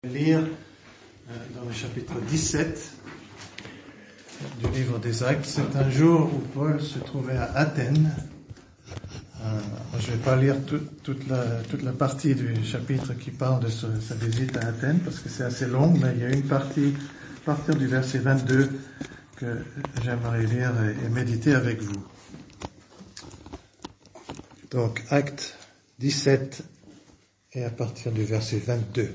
Lire dans le chapitre 17 du livre des Actes. C'est un jour où Paul se trouvait à Athènes. Je ne vais pas lire toute la partie du chapitre qui parle de sa visite à Athènes parce que c'est assez long, mais il y a une partie à partir du verset 22 que j'aimerais lire et méditer avec vous. Donc Actes 17 et à partir du verset 22.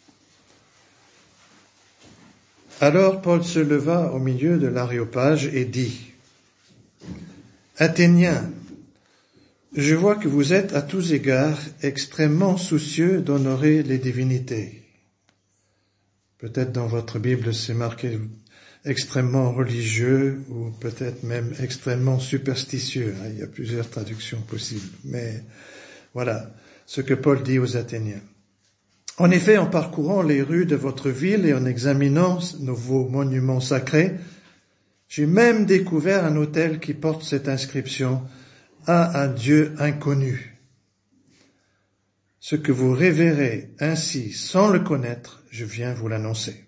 Alors Paul se leva au milieu de l'aréopage et dit : Athéniens, je vois que vous êtes à tous égards extrêmement soucieux d'honorer les divinités. Peut-être dans votre Bible c'est marqué extrêmement religieux ou peut-être même extrêmement superstitieux. Il y a plusieurs traductions possibles. Mais voilà ce que Paul dit aux Athéniens. En effet, en parcourant les rues de votre ville et en examinant vos monuments sacrés, j'ai même découvert un autel qui porte cette inscription « À un Dieu inconnu ». Ce que vous révérez ainsi sans le connaître, je viens vous l'annoncer.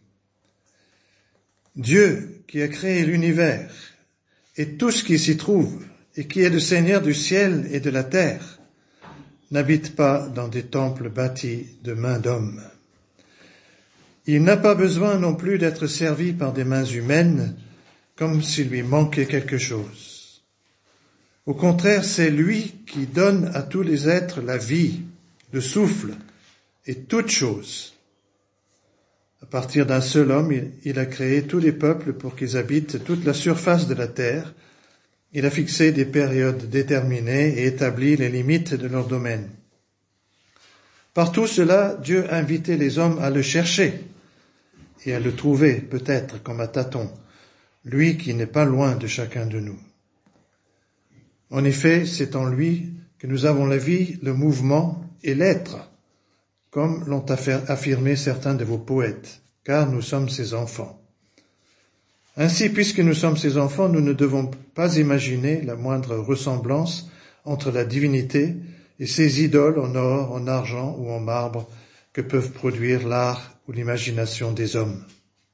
Dieu qui a créé l'univers et tout ce qui s'y trouve et qui est le Seigneur du ciel et de la terre, n'habite pas dans des temples bâtis de mains d'hommes. Il n'a pas besoin non plus d'être servi par des mains humaines, comme s'il lui manquait quelque chose. Au contraire, c'est lui qui donne à tous les êtres la vie, le souffle et toutes choses. À partir d'un seul homme, il a créé tous les peuples pour qu'ils habitent toute la surface de la terre. Il a fixé des périodes déterminées et établi les limites de leur domaine. Par tout cela, Dieu a invité les hommes à le chercher et à le trouver, peut-être comme à tâtons, lui qui n'est pas loin de chacun de nous. En effet, c'est en lui que nous avons la vie, le mouvement et l'être, comme l'ont affirmé certains de vos poètes, car nous sommes ses enfants. Ainsi, puisque nous sommes ses enfants, nous ne devons pas imaginer la moindre ressemblance entre la divinité et ces idoles en or, en argent ou en marbre que peuvent produire l'art ou l'imagination des hommes.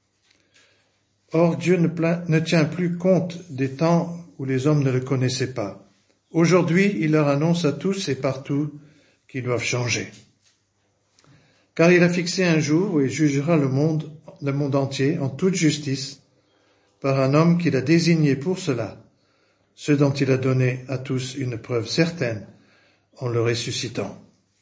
Or, Dieu ne tient plus compte des temps où les hommes ne le connaissaient pas. Aujourd'hui, il leur annonce à tous et partout qu'ils doivent changer. Car il a fixé un jour où il jugera le monde entier en toute justice, par un homme qu'il a désigné pour cela, ce dont il a donné à tous une preuve certaine en le ressuscitant.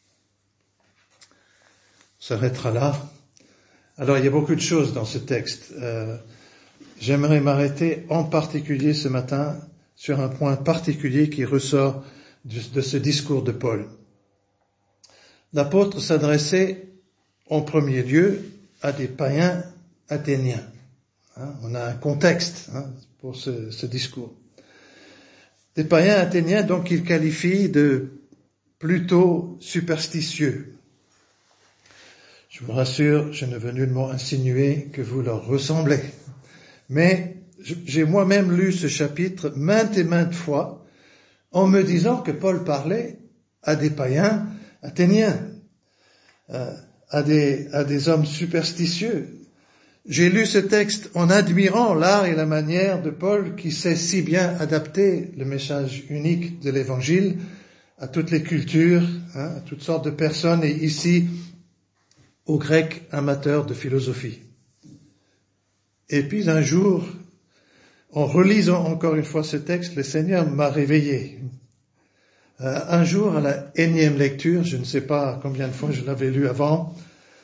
On s'arrêtera là. Alors, il y a beaucoup de choses dans ce texte. J'aimerais m'arrêter en particulier ce matin sur un point particulier qui ressort de ce discours de Paul. L'apôtre s'adressait en premier lieu à des païens athéniens. On a un contexte pour ce discours. Des païens athéniens, donc, qu'il qualifie de plutôt superstitieux. Je vous rassure, je ne veux nullement insinuer que vous leur ressemblez. Mais j'ai moi-même lu ce chapitre maintes et maintes fois en me disant que Paul parlait à des païens athéniens, à des hommes superstitieux. J'ai lu ce texte en admirant l'art et la manière de Paul qui sait si bien adapter le message unique de l'Évangile à toutes les cultures, à toutes sortes de personnes et ici aux Grecs amateurs de philosophie. Et puis un jour, en relisant encore une fois ce texte, le Seigneur m'a réveillé. Un jour, à la énième lecture, je ne sais pas combien de fois je l'avais lu avant,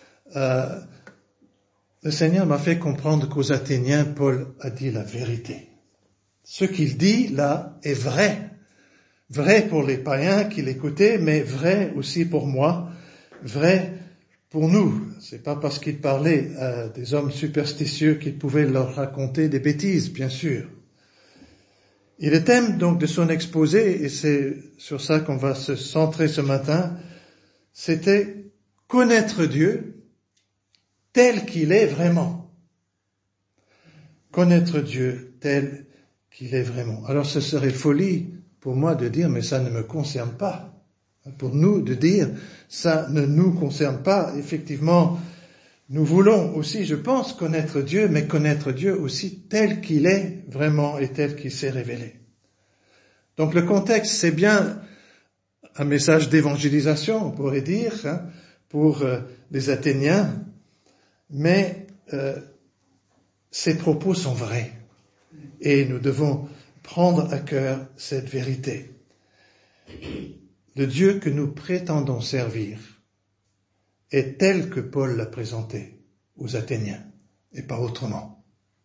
le Seigneur m'a fait comprendre qu'aux Athéniens, Paul a dit la vérité. Ce qu'il dit là est vrai. Vrai pour les païens qui l'écoutaient, mais vrai aussi pour moi, vrai pour nous. C'est pas parce qu'il parlait à des hommes superstitieux qu'il pouvait leur raconter des bêtises, bien sûr. Et le thème donc de son exposé, et c'est sur ça qu'on va se centrer ce matin, c'était connaître Dieu tel qu'il est vraiment. Connaître Dieu tel qu'il est vraiment. Alors ce serait folie pour moi de dire, mais ça ne me concerne pas. Pour nous de dire, ça ne nous concerne pas. Effectivement, Nous voulons aussi, je pense, connaître Dieu, mais connaître Dieu aussi tel qu'il est vraiment et tel qu'il s'est révélé. Donc le contexte, c'est bien un message d'évangélisation, on pourrait dire, pour les Athéniens, mais ces propos sont vrais et nous devons prendre à cœur cette vérité. Le Dieu que nous prétendons servir est tel que Paul l'a présenté aux Athéniens et pas autrement.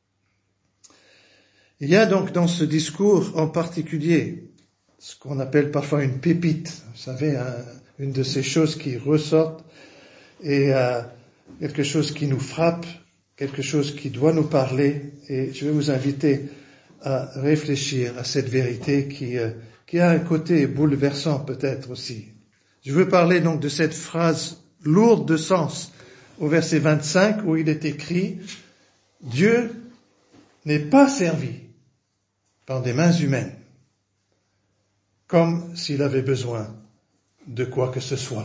Il y a donc dans ce discours en particulier ce qu'on appelle parfois une pépite, vous savez, une de ces choses qui ressortent et quelque chose qui nous frappe, quelque chose qui doit nous parler, et je vais vous inviter à réfléchir à cette vérité qui a un côté bouleversant peut-être aussi. Je veux parler donc de cette phrase lourde de sens au verset 25 où il est écrit « Dieu n'est pas servi par des mains humaines, comme s'il avait besoin de quoi que ce soit. »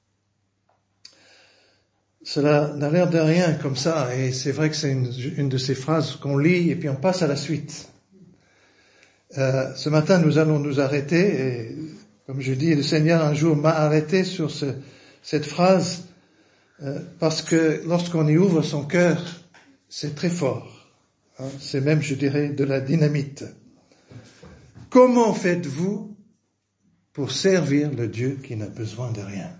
Cela n'a l'air de rien comme ça, et c'est vrai que c'est une de ces phrases qu'on lit et puis on passe à la suite. Ce matin, nous allons nous arrêter, et comme je dis, le Seigneur un jour m'a arrêté sur cette phrase, parce que lorsqu'on y ouvre son cœur, c'est très fort. C'est même, je dirais, de la dynamite. Comment faites-vous pour servir le Dieu qui n'a besoin de rien?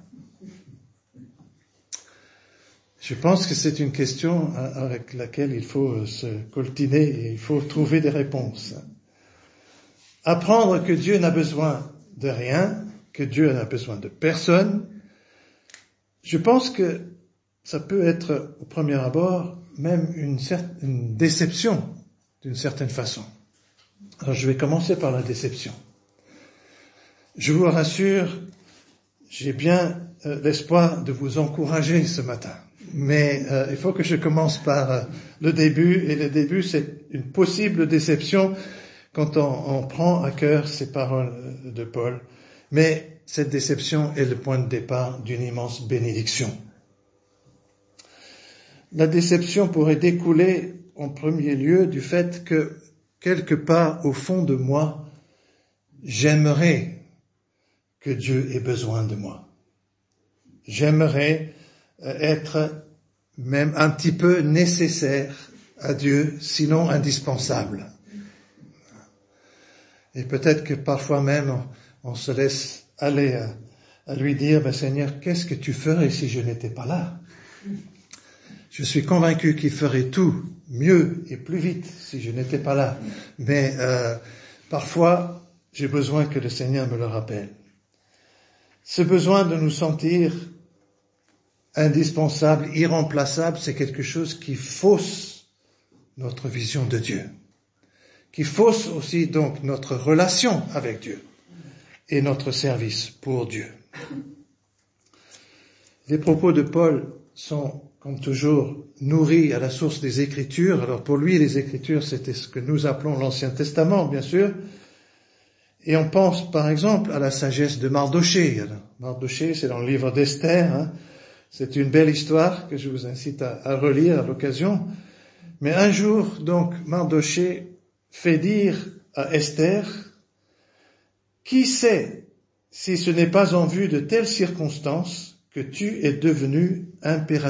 Je pense que c'est une question avec laquelle il faut se coltiner et il faut trouver des réponses. Apprendre que Dieu n'a besoin de rien, que Dieu n'a besoin de personne, je pense que ça peut être au premier abord même une déception d'une certaine façon. Alors je vais commencer par la déception. Je vous rassure, j'ai bien l'espoir de vous encourager ce matin. Mais il faut que je commence par le début, et le début c'est une possible déception quand on prend à cœur ces paroles de Paul. Mais cette déception est le point de départ d'une immense bénédiction. La déception pourrait découler en premier lieu du fait que quelque part au fond de moi, j'aimerais que Dieu ait besoin de moi. J'aimerais être même un petit peu nécessaire à Dieu, sinon indispensable. Et peut-être que parfois même on se laisse aller à lui dire, Seigneur, qu'est-ce que tu ferais si je n'étais pas là? Je suis convaincu qu'il ferait tout mieux et plus vite si je n'étais pas là. Mais parfois, j'ai besoin que le Seigneur me le rappelle. Ce besoin de nous sentir indispensable, irremplaçable, c'est quelque chose qui fausse notre vision de Dieu, qui fausse aussi donc notre relation avec Dieu et notre service pour Dieu. Les propos de Paul sont, comme toujours, nourris à la source des Écritures. Alors pour lui, les Écritures, c'était ce que nous appelons l'Ancien Testament, bien sûr. Et on pense, par exemple, à la sagesse de Mardochée. Mardochée, c'est dans le livre d'Esther, C'est une belle histoire que je vous incite à relire à l'occasion. Mais un jour, donc, Mardochée fait dire à Esther, « Qui sait si ce n'est pas en vue de telles circonstances que tu es devenue impératrice ?»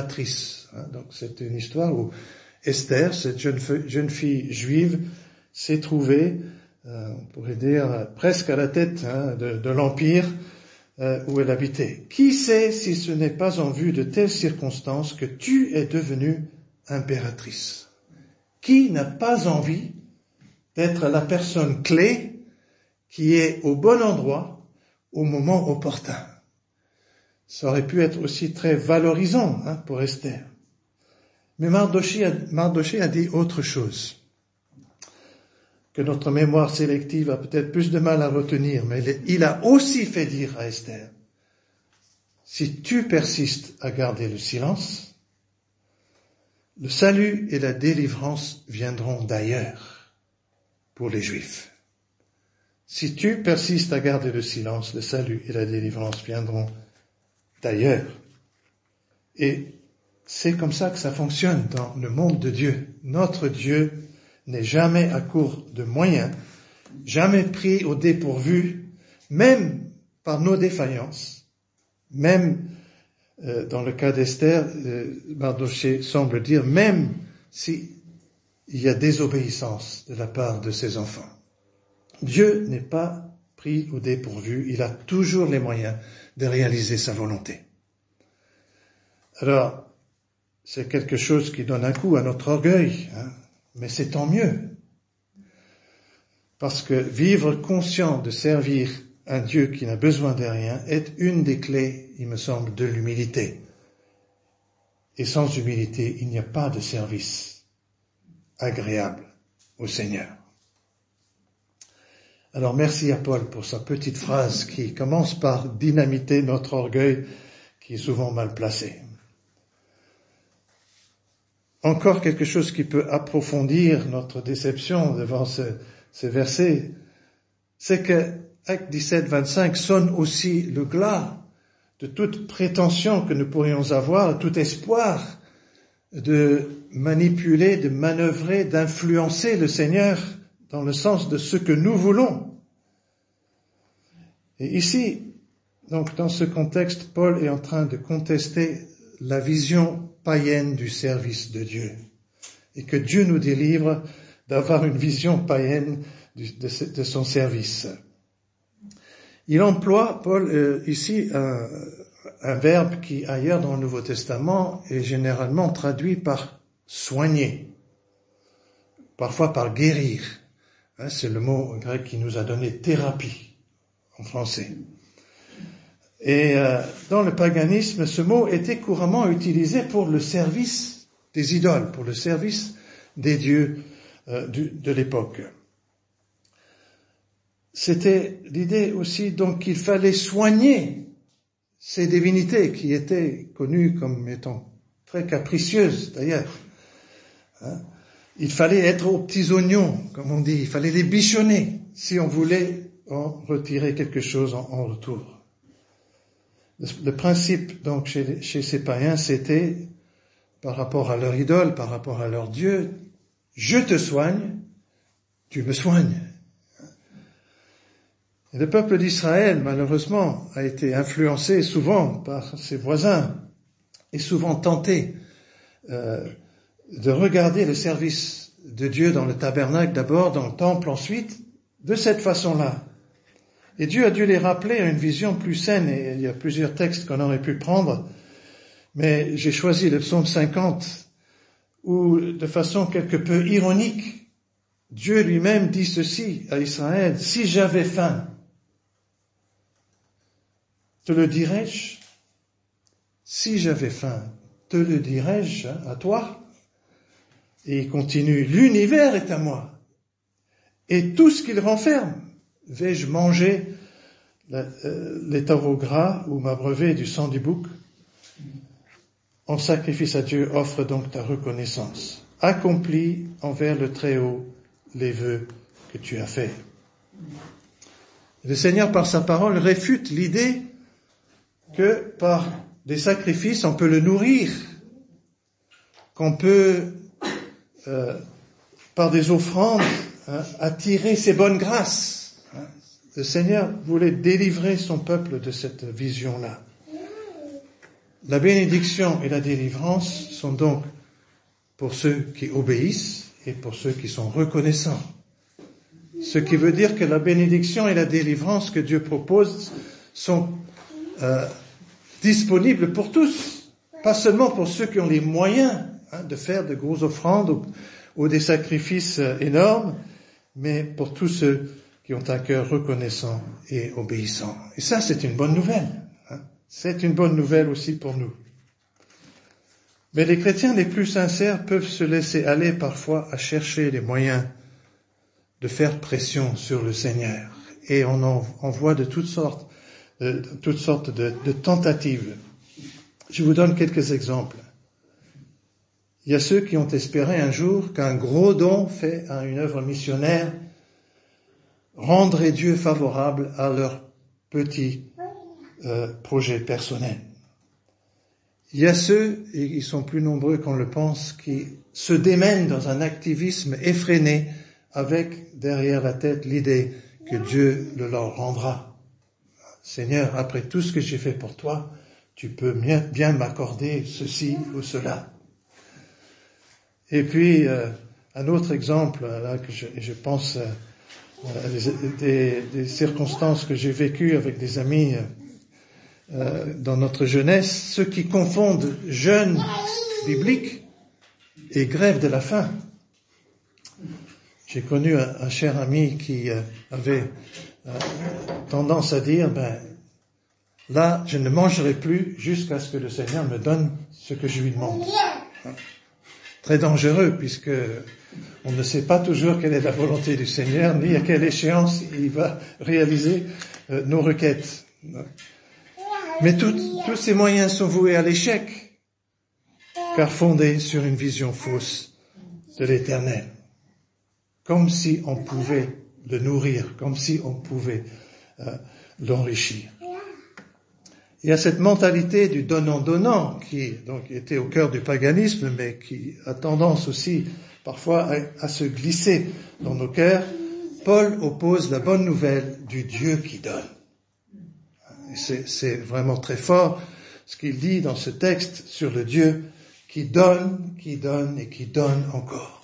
Donc c'est une histoire où Esther, cette jeune fille juive, s'est trouvée, on pourrait dire, presque à la tête de l'empire où elle habitait. Qui sait si ce n'est pas en vue de telles circonstances que tu es devenue impératrice? Qui n'a pas envie d'être la personne clé qui est au bon endroit au moment opportun? Ça aurait pu être aussi très valorisant pour Esther. Mais Mardochée a dit autre chose, que notre mémoire sélective a peut-être plus de mal à retenir, mais il a aussi fait dire à Esther, si tu persistes à garder le silence, le salut et la délivrance viendront d'ailleurs pour les Juifs. Si tu persistes à garder le silence, le salut et la délivrance viendront d'ailleurs. Et C'est comme ça que ça fonctionne dans le monde de Dieu. Notre Dieu n'est jamais à court de moyens, jamais pris au dépourvu, même par nos défaillances, même dans le cas d'Esther, Mardochée semble dire, même s'il y a désobéissance de la part de ses enfants. Dieu n'est pas pris au dépourvu, il a toujours les moyens de réaliser sa volonté. Alors, c'est quelque chose qui donne un coup à notre orgueil, mais c'est tant mieux. Parce que vivre conscient de servir un Dieu qui n'a besoin de rien est une des clés, il me semble, de l'humilité. Et sans humilité, il n'y a pas de service agréable au Seigneur. Alors merci à Paul pour sa petite phrase qui commence par dynamiter notre orgueil qui est souvent mal placé. Encore quelque chose qui peut approfondir notre déception devant ces versets, c'est que Acte 17, 25 sonne aussi le glas de toute prétention que nous pourrions avoir, tout espoir de manipuler, de manœuvrer, d'influencer le Seigneur dans le sens de ce que nous voulons. Et ici, donc dans ce contexte, Paul est en train de contester la vision païenne du service de Dieu. Et que Dieu nous délivre d'avoir une vision païenne de son service. Il emploie, Paul, ici un verbe qui, ailleurs dans le Nouveau Testament, est généralement traduit par soigner, parfois par guérir. C'est le mot grec qui nous a donné thérapie en français. Et dans le paganisme, ce mot était couramment utilisé pour le service des idoles, pour le service des dieux de l'époque. C'était l'idée aussi donc qu'il fallait soigner ces divinités qui étaient connues comme étant très capricieuses d'ailleurs. Il fallait être aux petits oignons, comme on dit, il fallait les bichonner si on voulait en retirer quelque chose en retour. Le principe donc chez ces païens, c'était par rapport à leur idole, par rapport à leur Dieu, je te soigne, tu me soignes. Et le peuple d'Israël, malheureusement, a été influencé souvent par ses voisins et souvent tenté de regarder le service de Dieu dans le tabernacle d'abord, dans le temple ensuite, de cette façon-là. Et Dieu a dû les rappeler à une vision plus saine, et il y a plusieurs textes qu'on aurait pu prendre, mais j'ai choisi le psaume 50, où, de façon quelque peu ironique, Dieu lui-même dit ceci à Israël, « Si j'avais faim, te le dirais-je? Si j'avais faim, te le dirais-je à toi ?» Et il continue, « L'univers est à moi, et tout ce qu'il renferme. Vais-je manger les taureaux gras ou m'abreuver du sang du bouc? En sacrifice à Dieu, offre donc ta reconnaissance. Accomplis envers le Très-Haut les vœux que tu as faits. » Le Seigneur, par sa parole, réfute l'idée que par des sacrifices, on peut le nourrir, qu'on peut, par des offrandes, attirer ses bonnes grâces. Le Seigneur voulait délivrer son peuple de cette vision-là. La bénédiction et la délivrance sont donc pour ceux qui obéissent et pour ceux qui sont reconnaissants. Ce qui veut dire que la bénédiction et la délivrance que Dieu propose sont disponibles pour tous, pas seulement pour ceux qui ont les moyens de faire de grosses offrandes ou des sacrifices énormes, mais pour tous ceux qui ont un cœur reconnaissant et obéissant. Et ça, c'est une bonne nouvelle. C'est une bonne nouvelle aussi pour nous. Mais les chrétiens les plus sincères peuvent se laisser aller parfois à chercher les moyens de faire pression sur le Seigneur. Et on en voit de toutes sortes de tentatives. Je vous donne quelques exemples. Il y a ceux qui ont espéré un jour qu'un gros don fait à une œuvre missionnaire rendrait Dieu favorable à leur petit projet personnel. Il y a ceux, et ils sont plus nombreux qu'on le pense, qui se démènent dans un activisme effréné avec derrière la tête l'idée que Dieu le leur rendra. Seigneur, après tout ce que j'ai fait pour toi, tu peux bien m'accorder ceci ou cela. Et puis, un autre exemple, là, que je pense des circonstances que j'ai vécues avec des amis dans notre jeunesse, ceux qui confondent jeûne biblique et grève de la faim. J'ai connu un cher ami qui avait tendance à dire, là, je ne mangerai plus jusqu'à ce que le Seigneur me donne ce que je lui demande. Très dangereux, puisque on ne sait pas toujours quelle est la volonté du Seigneur, ni à quelle échéance il va réaliser nos requêtes. Mais tous ces moyens sont voués à l'échec, car fondés sur une vision fausse de l'Éternel. Comme si on pouvait le nourrir, comme si on pouvait l'enrichir. Il y a cette mentalité du donnant-donnant qui donc était au cœur du paganisme, mais qui a tendance aussi parfois à se glisser dans nos cœurs. Paul oppose la bonne nouvelle du Dieu qui donne. Et c'est vraiment très fort ce qu'il dit dans ce texte sur le Dieu qui donne et qui donne encore.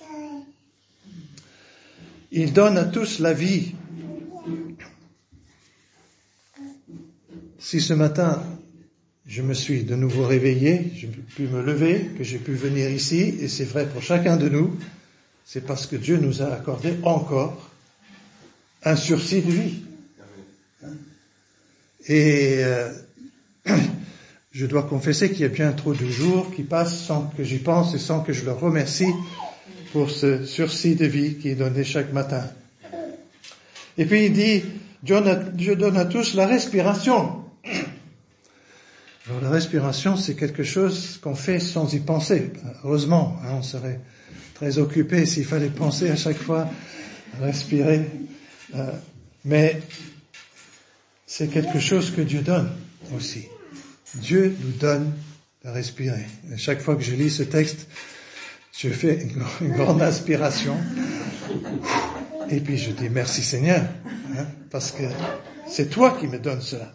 Il donne à tous la vie. Si ce matin, je me suis de nouveau réveillé, j'ai pu me lever, que j'ai pu venir ici, et c'est vrai pour chacun de nous, c'est parce que Dieu nous a accordé encore un sursis de vie. Et je dois confesser qu'il y a bien trop de jours qui passent sans que j'y pense et sans que je le remercie pour ce sursis de vie qui est donné chaque matin. Et puis il dit, Dieu donne à tous la respiration. Alors la respiration, c'est quelque chose qu'on fait sans y penser. Heureusement, on serait très occupé s'il fallait penser à chaque fois à respirer. Mais c'est quelque chose que Dieu donne aussi. Dieu nous donne à respirer. Et chaque fois que je lis ce texte, je fais une grande inspiration. Et puis je dis merci Seigneur, parce que c'est toi qui me donnes cela.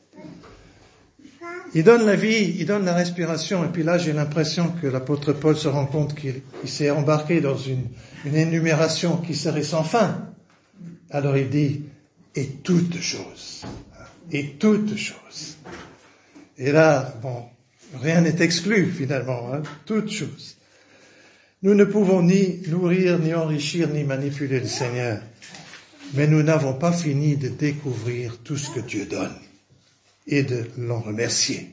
Il donne la vie, il donne la respiration, et puis là j'ai l'impression que l'apôtre Paul se rend compte qu'il s'est embarqué dans une énumération qui serait sans fin. Alors il dit, et toutes choses. Et toutes choses. Et là, rien n'est exclu finalement, toutes choses. Nous ne pouvons ni nourrir, ni enrichir, ni manipuler le Seigneur. Mais nous n'avons pas fini de découvrir tout ce que Dieu donne et de l'en remercier.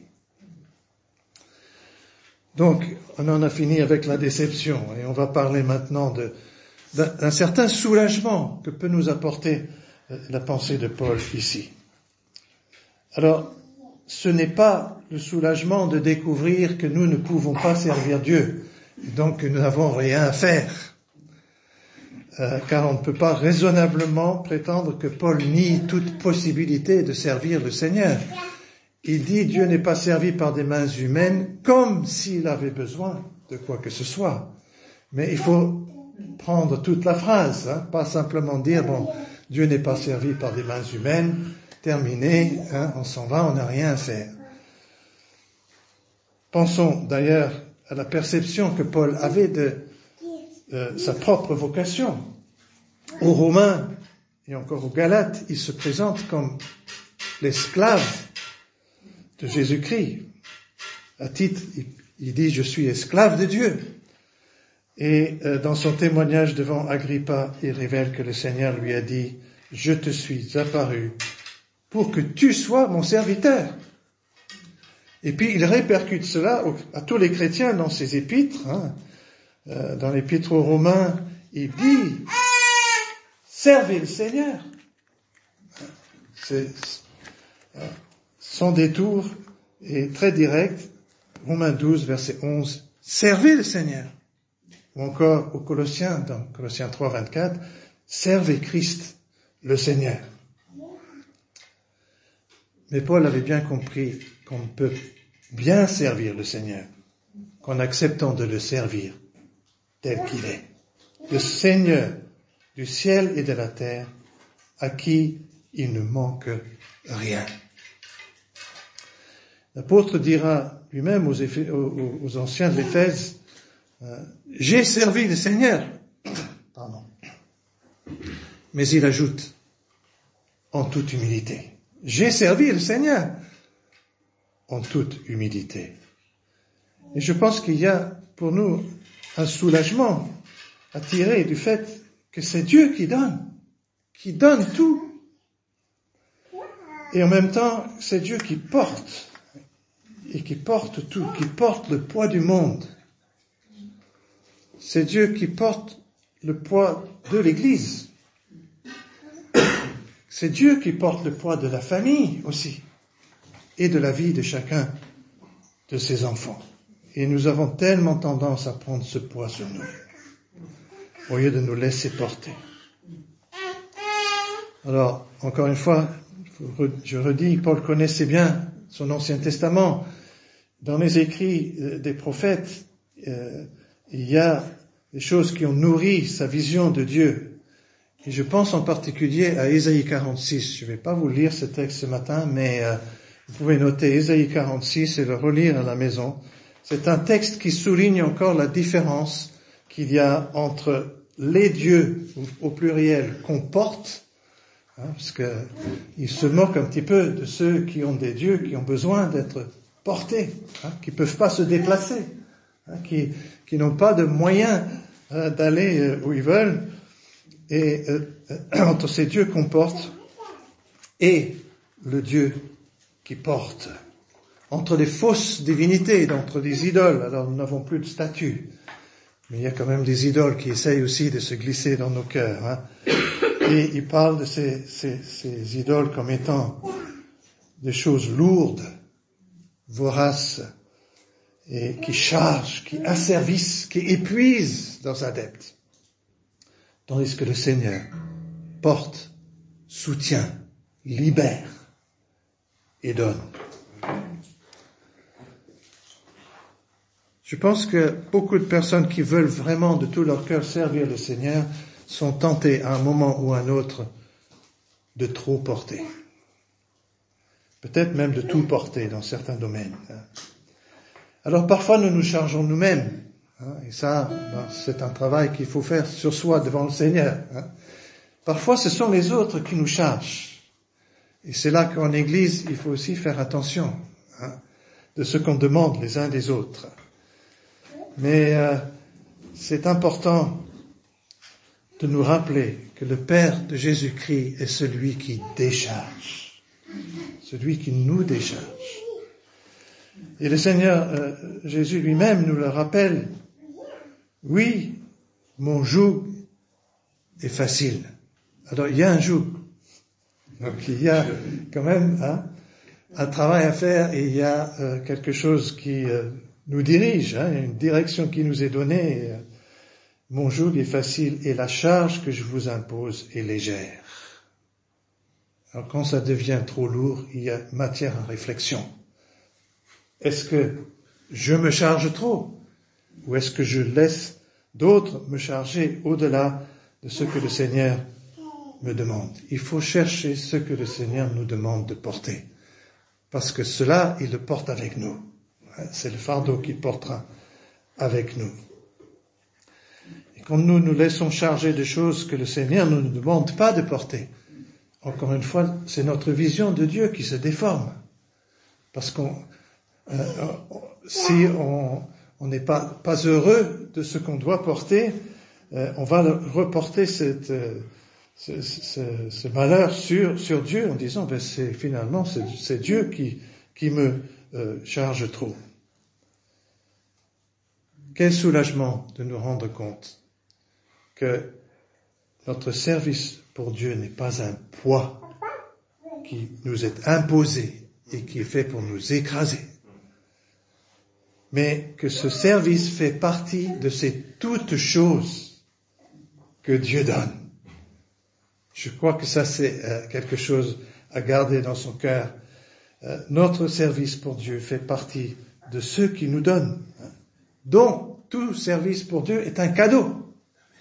Donc, on en a fini avec la déception et on va parler maintenant d'un certain soulagement que peut nous apporter la pensée de Paul ici. Alors, ce n'est pas le soulagement de découvrir que nous ne pouvons pas servir Dieu, et donc que nous n'avons rien à faire. Car on ne peut pas raisonnablement prétendre que Paul nie toute possibilité de servir le Seigneur. Il dit, Dieu n'est pas servi par des mains humaines comme s'il avait besoin de quoi que ce soit. Mais il faut prendre toute la phrase, pas simplement dire, Dieu n'est pas servi par des mains humaines, terminé, on s'en va, on n'a rien à faire. Pensons d'ailleurs à la perception que Paul avait de sa propre vocation. Aux Romains et encore aux Galates, il se présente comme l'esclave de Jésus-Christ. À titre, il dit « Je suis esclave de Dieu ». Et dans son témoignage devant Agrippa, il révèle que le Seigneur lui a dit « Je te suis apparu pour que tu sois mon serviteur ». Et puis il répercute cela à tous les chrétiens dans ses épîtres. Dans l'épître aux Romains, il dit « Servez le Seigneur ». C'est sans détour et très direct. Romains 12, verset 11, « Servez le Seigneur ». Ou encore aux Colossiens, dans Colossiens 3, 24, « Servez Christ, le Seigneur ». Mais Paul avait bien compris qu'on ne peut bien servir le Seigneur qu'en acceptant de le servir tel qu'il est. Le Seigneur du ciel et de la terre, à qui il ne manque rien. L'apôtre dira lui-même aux anciens de l'Éphèse, j'ai servi le Seigneur. Pardon. Mais il ajoute, en toute humilité. J'ai servi le Seigneur en toute humilité. Et je pense qu'il y a pour nous un soulagement à tirer du fait que c'est Dieu qui donne tout. Et en même temps, c'est Dieu qui porte, et qui porte tout, qui porte le poids du monde. C'est Dieu qui porte le poids de l'Église. C'est Dieu qui porte le poids de la famille aussi, et de la vie de chacun de ses enfants. Et nous avons tellement tendance à prendre ce poids sur nous, au lieu de nous laisser porter. Alors, encore une fois, je redis, Paul connaissait bien son Ancien Testament. Dans les écrits des prophètes, il y a des choses qui ont nourri sa vision de Dieu. Et je pense en particulier à Ésaïe 46. Je ne vais pas vous lire ce texte ce matin, mais vous pouvez noter Ésaïe 46 et le relire à la maison. C'est un texte qui souligne encore la différence qu'il y a entre les dieux, au pluriel, qu'on porte, parce que il se moque un petit peu de ceux qui ont des dieux qui ont besoin d'être portés, qui peuvent pas se déplacer, qui n'ont pas de moyens d'aller où ils veulent, et entre ces dieux qu'on porte et le Dieu qui porte, entre les fausses divinités, entre les idoles. Alors nous n'avons plus de statut, mais il y a quand même des idoles qui essayent aussi de se glisser dans nos cœurs. Et il parle de ces idoles comme étant des choses lourdes, voraces, et qui chargent, qui asservissent, qui épuisent leurs adeptes. Tandis que le Seigneur porte, soutient, libère et donne. Je pense que beaucoup de personnes qui veulent vraiment de tout leur cœur servir le Seigneur sont tentées à un moment ou à un autre de trop porter. Peut-être même de tout porter dans certains domaines. Alors parfois nous nous chargeons nous-mêmes. Et ça, c'est un travail qu'il faut faire sur soi devant le Seigneur. Parfois ce sont les autres qui nous chargent. Et c'est là qu'en Église, il faut aussi faire attention de ce qu'on demande les uns des autres. Mais c'est important de nous rappeler que le Père de Jésus-Christ est celui qui décharge, celui qui nous décharge. Et le Seigneur Jésus lui-même nous le rappelle. Oui, mon joug est facile. Alors il y a un joug. Donc il y a quand même un travail à faire, et il y a quelque chose qui nous dirige, une direction qui nous est donnée. Mon joug est facile et la charge que je vous impose est légère. Alors quand ça devient trop lourd, il y a matière à réflexion. Est-ce que je me charge trop, ou est-ce que je laisse d'autres me charger au-delà de ce que le Seigneur me demande? Il faut chercher ce que le Seigneur nous demande de porter, parce que cela, il le porte avec nous. C'est le fardeau qu'il portera avec nous. Et quand nous nous laissons charger de choses que le Seigneur ne nous demande pas de porter, encore une fois, c'est notre vision de Dieu qui se déforme. Parce si on n'est pas heureux de ce qu'on doit porter, on va reporter ce malheur sur Dieu en disant, c'est Dieu qui me charge trop. Quel soulagement de nous rendre compte que notre service pour Dieu n'est pas un poids qui nous est imposé et qui est fait pour nous écraser, mais que ce service fait partie de ces toutes choses que Dieu donne. Je crois que ça, c'est quelque chose à garder dans son cœur notre service pour Dieu fait partie de ceux qui nous donnent. Donc, tout service pour Dieu est un cadeau.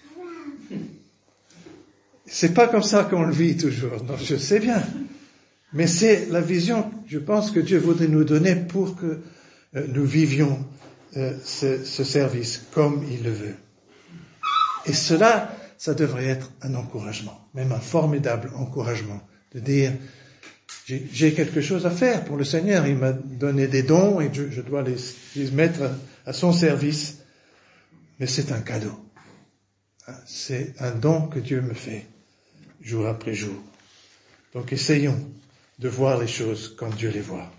C'est pas comme ça qu'on le vit toujours, non, je sais bien. Mais c'est la vision, je pense, que Dieu voudrait nous donner pour que nous vivions ce service comme il le veut. Et cela, ça devrait être un encouragement, même un formidable encouragement, de dire, j'ai quelque chose à faire pour le Seigneur, il m'a donné des dons et je dois les mettre à son service, mais c'est un cadeau. C'est un don que Dieu me fait, jour après jour. Donc essayons de voir les choses comme Dieu les voit.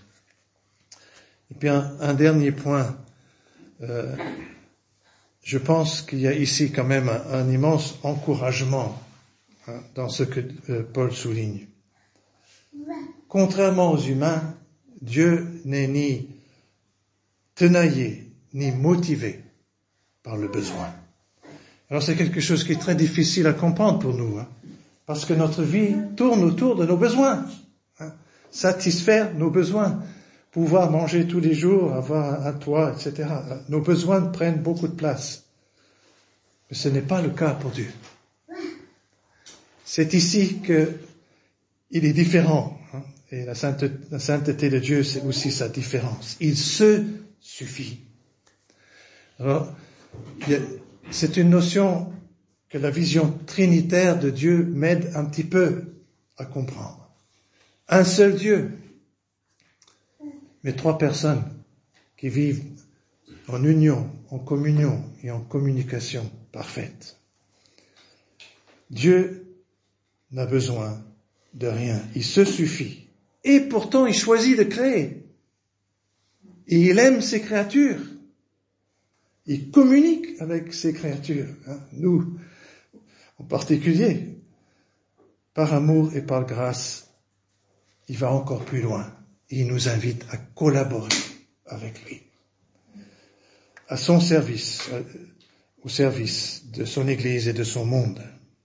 Et puis un dernier point, je pense qu'il y a ici quand même un immense encouragement dans ce que Paul souligne. Contrairement aux humains, Dieu n'est ni tenaillé, ni motivé par le besoin. Alors c'est quelque chose qui est très difficile à comprendre pour nous, parce que notre vie tourne autour de nos besoins. Satisfaire nos besoins, pouvoir manger tous les jours, avoir un toit, etc. Nos besoins prennent beaucoup de place. Mais ce n'est pas le cas pour Dieu. C'est ici que il est différent. Et la sainteté de Dieu, c'est aussi sa différence. Il se suffit. Alors, c'est une notion que la vision trinitaire de Dieu m'aide un petit peu à comprendre. Un seul Dieu, mais trois personnes qui vivent en union, en communion et en communication parfaite. Dieu n'a besoin de rien, il se suffit. Et pourtant, il choisit de créer. Et il aime ses créatures. Il communique avec ses créatures. Nous, en particulier, par amour et par grâce, il va encore plus loin. Il nous invite à collaborer avec lui, à son service, au service de son Église et de son monde.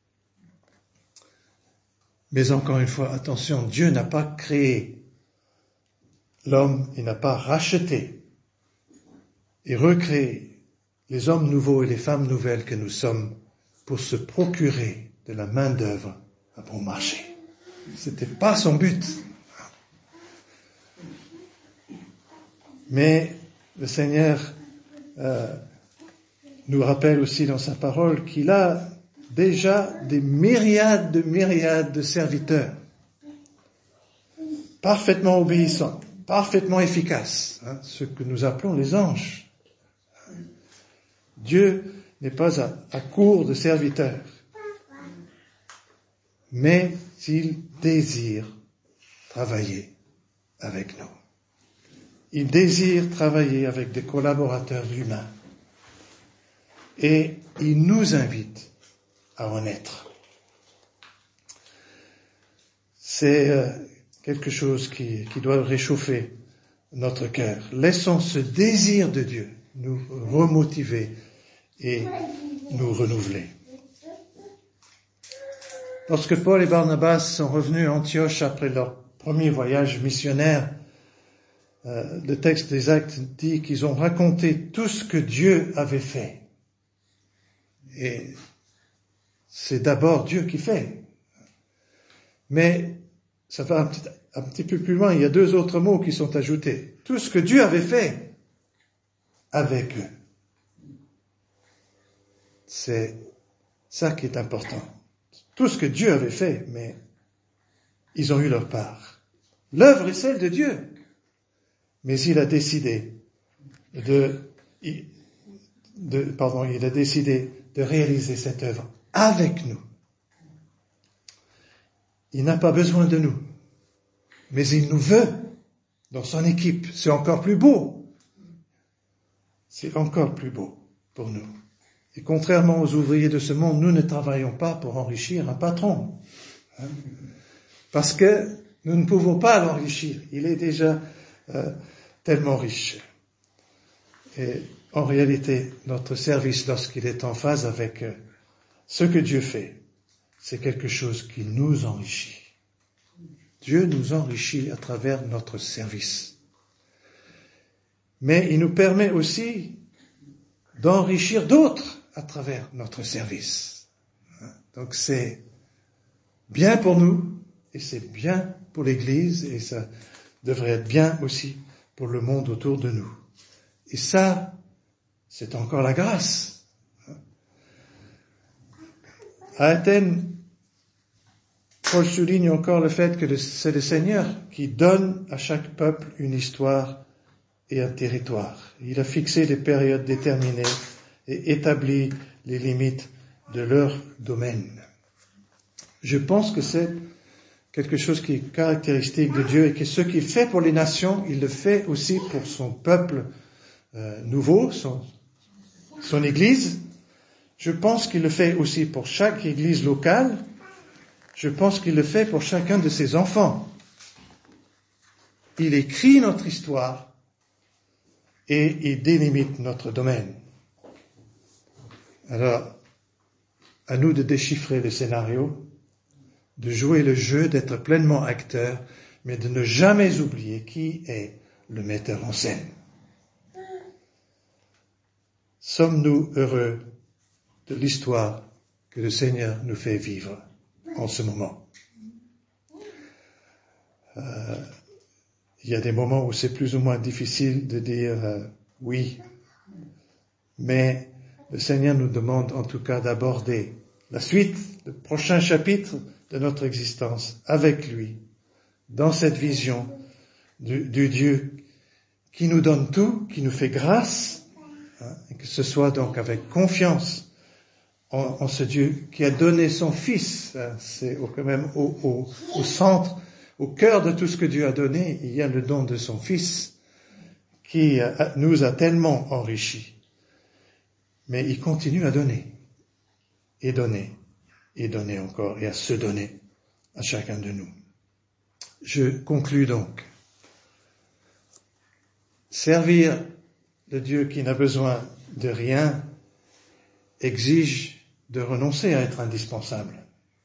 Mais encore une fois, attention, Dieu n'a pas créé l'homme, il n'a pas racheté et recréé les hommes nouveaux et les femmes nouvelles que nous sommes pour se procurer de la main-d'œuvre à bon marché. C'était pas son but. Mais le Seigneur nous rappelle aussi dans sa parole qu'il a déjà des myriades de serviteurs, parfaitement obéissants, parfaitement efficaces, ce que nous appelons les anges. Dieu n'est pas à court de serviteurs, mais il désire travailler avec nous. Il désire travailler avec des collaborateurs humains. Et il nous invite à en être. C'est quelque chose qui doit réchauffer notre cœur. Laissons ce désir de Dieu nous remotiver et nous renouveler. Lorsque Paul et Barnabas sont revenus à Antioche après leur premier voyage missionnaire, le texte des Actes dit qu'ils ont raconté tout ce que Dieu avait fait. Et c'est d'abord Dieu qui fait. Mais ça va un petit peu plus loin, il y a deux autres mots qui sont ajoutés. Tout ce que Dieu avait fait avec eux. C'est ça qui est important. Tout ce que Dieu avait fait, mais ils ont eu leur part. L'œuvre est celle de Dieu. Mais il a décidé de réaliser cette œuvre avec nous. Il n'a pas besoin de nous, mais il nous veut dans son équipe. C'est encore plus beau. C'est encore plus beau pour nous. Et contrairement aux ouvriers de ce monde, nous ne travaillons pas pour enrichir un patron. Parce que nous ne pouvons pas l'enrichir. Il est déjà tellement riche. Et en réalité, notre service, lorsqu'il est en phase avec ce que Dieu fait, c'est quelque chose qui nous enrichit. Dieu nous enrichit à travers notre service. Mais il nous permet aussi d'enrichir d'autres à travers notre service. Donc c'est bien pour nous et c'est bien pour l'Église et ça devrait être bien aussi pour le monde autour de nous. Et ça, c'est encore la grâce. À Athènes, Paul souligne encore le fait que c'est le Seigneur qui donne à chaque peuple une histoire et un territoire. Il a fixé des périodes déterminées et établi les limites de leur domaine. Je pense que c'est quelque chose qui est caractéristique de Dieu et que ce qu'il fait pour les nations, il le fait aussi pour son peuple nouveau, son Église. Je pense qu'il le fait aussi pour chaque Église locale. Je pense qu'il le fait pour chacun de ses enfants. Il écrit notre histoire et il délimite notre domaine. Alors, à nous de déchiffrer le scénario, de jouer le jeu, d'être pleinement acteur, mais de ne jamais oublier qui est le metteur en scène. Sommes-nous heureux de l'histoire que le Seigneur nous fait vivre en ce moment? Il y a des moments où c'est plus ou moins difficile de dire oui, mais le Seigneur nous demande en tout cas d'aborder la suite, le prochain chapitre de notre existence avec lui, dans cette vision du Dieu qui nous donne tout, qui nous fait grâce, et que ce soit donc avec confiance en ce Dieu qui a donné son Fils. C'est quand même au centre, au cœur de tout ce que Dieu a donné, il y a le don de son Fils qui nous a tellement enrichis. Mais il continue à donner, et donner, et donner encore, et à se donner à chacun de nous. Je conclus donc. Servir le Dieu qui n'a besoin de rien exige de renoncer à être indispensable.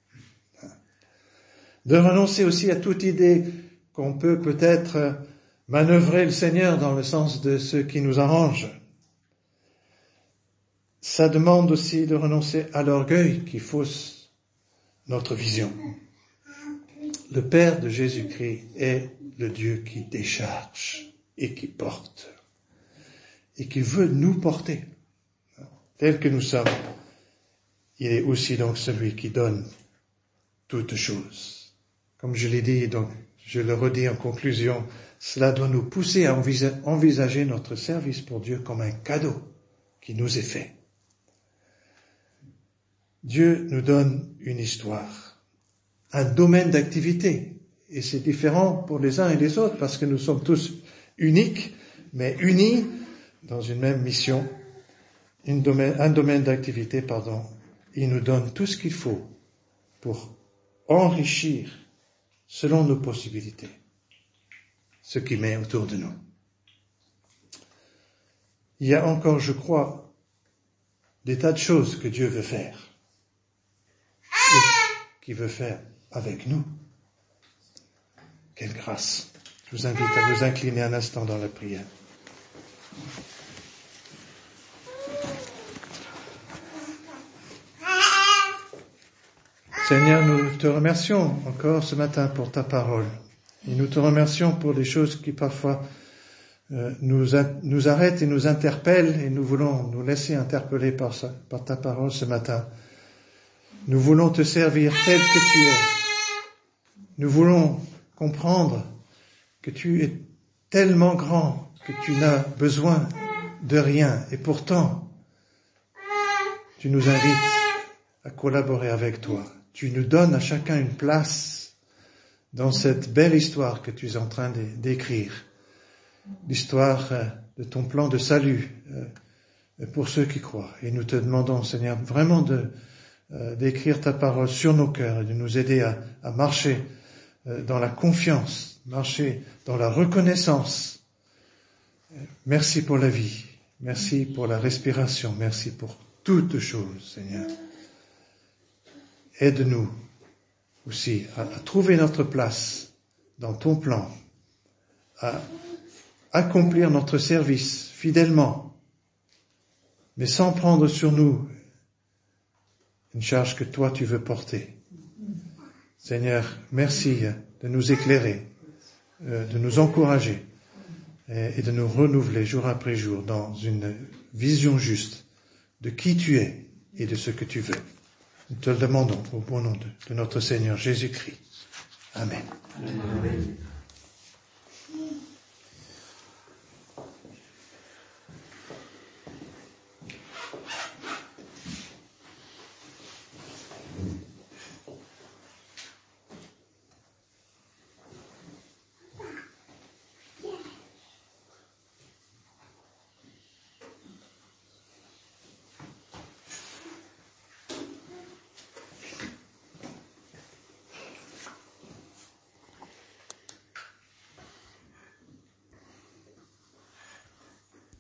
De renoncer aussi à toute idée qu'on peut peut-être manœuvrer le Seigneur dans le sens de ce qui nous arrange. Ça demande aussi de renoncer à l'orgueil qui fausse notre vision. Le Père de Jésus-Christ est le Dieu qui décharge et qui porte et qui veut nous porter tel que nous sommes. Il est aussi donc celui qui donne toutes choses. Comme je l'ai dit, donc je le redis en conclusion, cela doit nous pousser à envisager notre service pour Dieu comme un cadeau qui nous est fait. Dieu nous donne une histoire, un domaine d'activité, et c'est différent pour les uns et les autres parce que nous sommes tous uniques, mais unis dans une même mission, un domaine d'activité, Il nous donne tout ce qu'il faut pour enrichir, selon nos possibilités, ce qui met autour de nous. Il y a encore, je crois, des tas de choses que Dieu veut faire et qu'il veut faire avec nous. Quelle grâce! Je vous invite à vous incliner un instant dans la prière. Seigneur, nous te remercions encore ce matin pour ta parole. Et nous te remercions pour les choses qui parfois nous arrêtent et nous interpellent, et nous voulons nous laisser interpeller par ta parole ce matin. Nous voulons te servir tel que tu es. Nous voulons comprendre que tu es tellement grand que tu n'as besoin de rien. Et pourtant, tu nous invites à collaborer avec toi. Tu nous donnes à chacun une place dans cette belle histoire que tu es en train d'écrire. L'histoire de ton plan de salut pour ceux qui croient. Et nous te demandons, Seigneur, vraiment d'écrire ta parole sur nos cœurs et de nous aider à marcher dans la confiance, marcher dans la reconnaissance. Merci pour la vie. Merci pour la respiration. Merci pour toutes choses, Seigneur. Aide-nous aussi à trouver notre place dans ton plan, à accomplir notre service fidèlement, mais sans prendre sur nous une charge que toi tu veux porter. Seigneur, merci de nous éclairer, de nous encourager et de nous renouveler jour après jour dans une vision juste de qui tu es et de ce que tu veux. Nous te le demandons au bon nom de notre Seigneur Jésus-Christ. Amen. Amen.